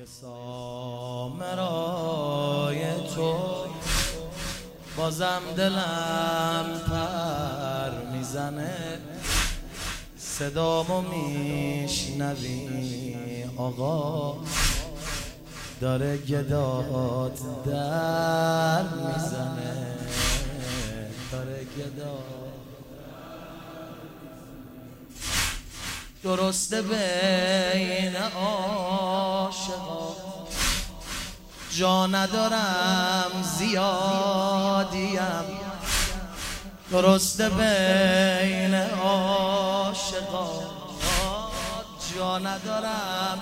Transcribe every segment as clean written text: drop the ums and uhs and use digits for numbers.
سامرای تو بازم دلم پر میزنه، صدامو میشنوی آقا داره گدات در میزنه، داره گدات. درسته بین عاشقا جا ندارم زیادیم، درسته بین عاشقا جا ندارم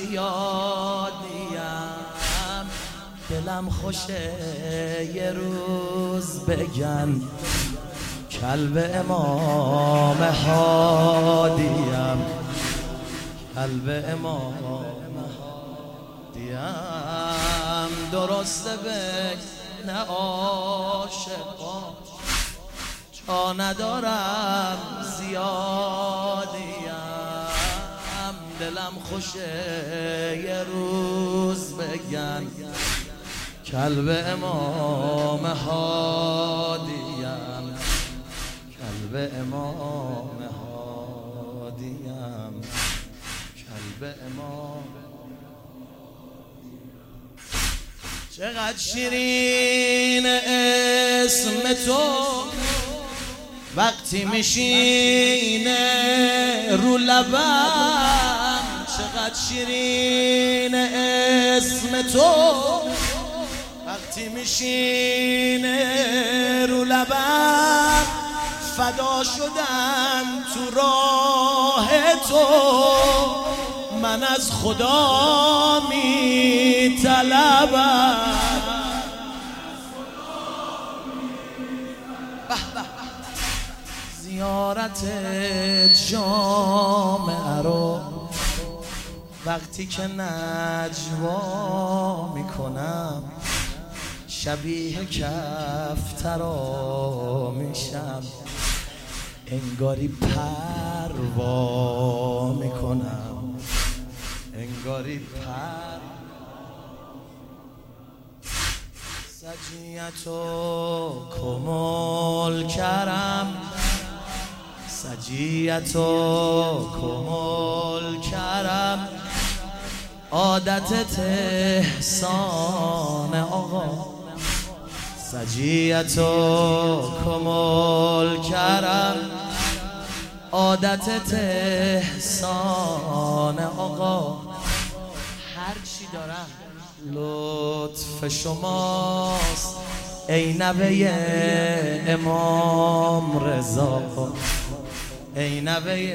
زیادیم، دلم خوشه یه روز بگن کلب امام هادیم، کلب امام هادیم. درسته بین عاشقا جا ندارم زیادیم، دلم خوشه یه روز بگن کلب امام هادیم، کلب امام هادیم، کلب امام. چقدر شیرین اسم تو وقتی میشینه رو لبم، چقدر شیرین اسم تو وقتی میشینه رو لبم، فدا شدم تو راه تو، من از خدا میطلبم. زیارت جامعه رو وقتی که نجوا میکنم، شبیه کفترا میشم، انگاری پروا میکنم، انگاری سجیتو کمال کرم، سجیتو کمال کرم، عادتت احسان آقا، سجیتو کمال کرم، عادتت احسان آقا. هر چی دارم لطف شماست ای نوه امام رضا، ای نوه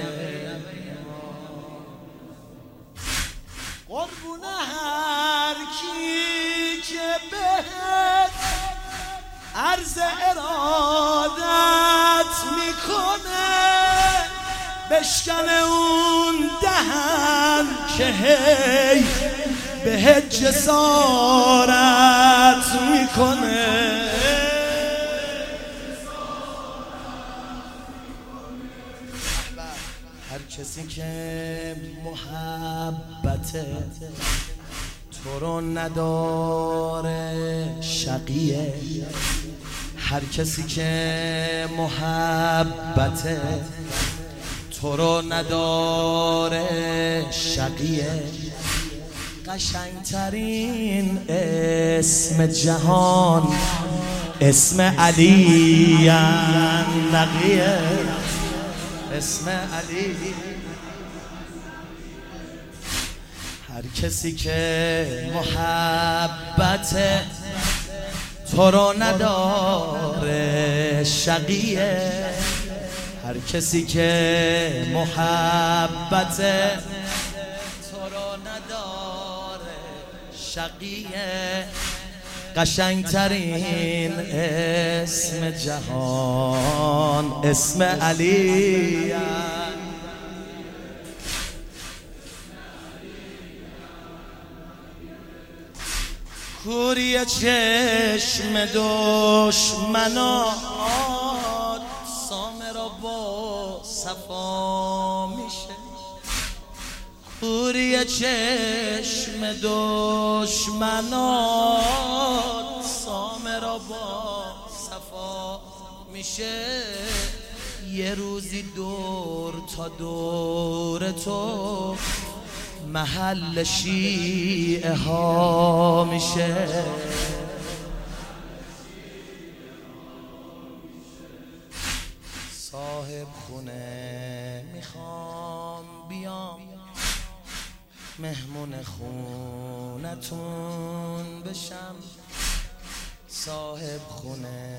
قربون هر کی که بهت عرض ارادت میکنه، بشکن اون دهن که هی بهت جسارت میکنه. هر کسی که محبت تو رو نداره شقیه، هر کسی که محبت تو رو نداره شقیه، قشنگترین اسم جهان اسم علی نقیه، اسم علی. هر کسی که محبت تو رو نداره شقیه، هر کسی که محبت تو رو نداره شقیه، قشنگترین اسم جهان اسم علی. کوری چشم دشمنات سامرا با صفا میشه، کوری چشم دشمنات سامرا با صفا میشه. یه روزی دور تا دور تو محل شیعه ها میشه. صاحب خونه میخوام بیام مهمون خونتون بشم. صاحب خونه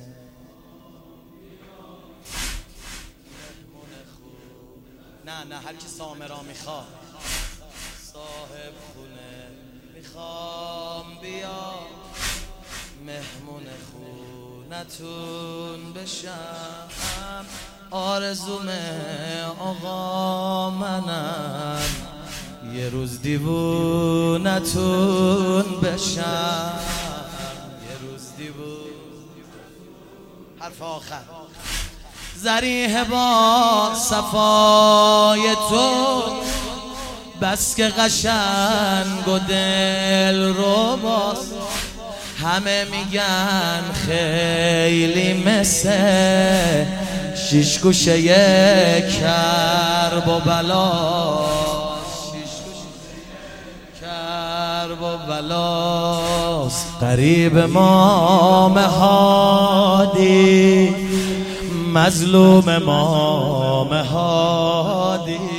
نه هرچی سامرا میخواد. صاحب خونه میخوام بیام مهمون خونتون بشم. آرزوم آقا منم یه روز دیوونتون بشم. یه روز دیوون. حرف آخر. ذریح با صفای تو بس که قشنگ و دل رو باز. همه میگن خیلی مثل شیش گوشه کرب و بلاست. قریب ما مهادی مظلوم ما مهادی.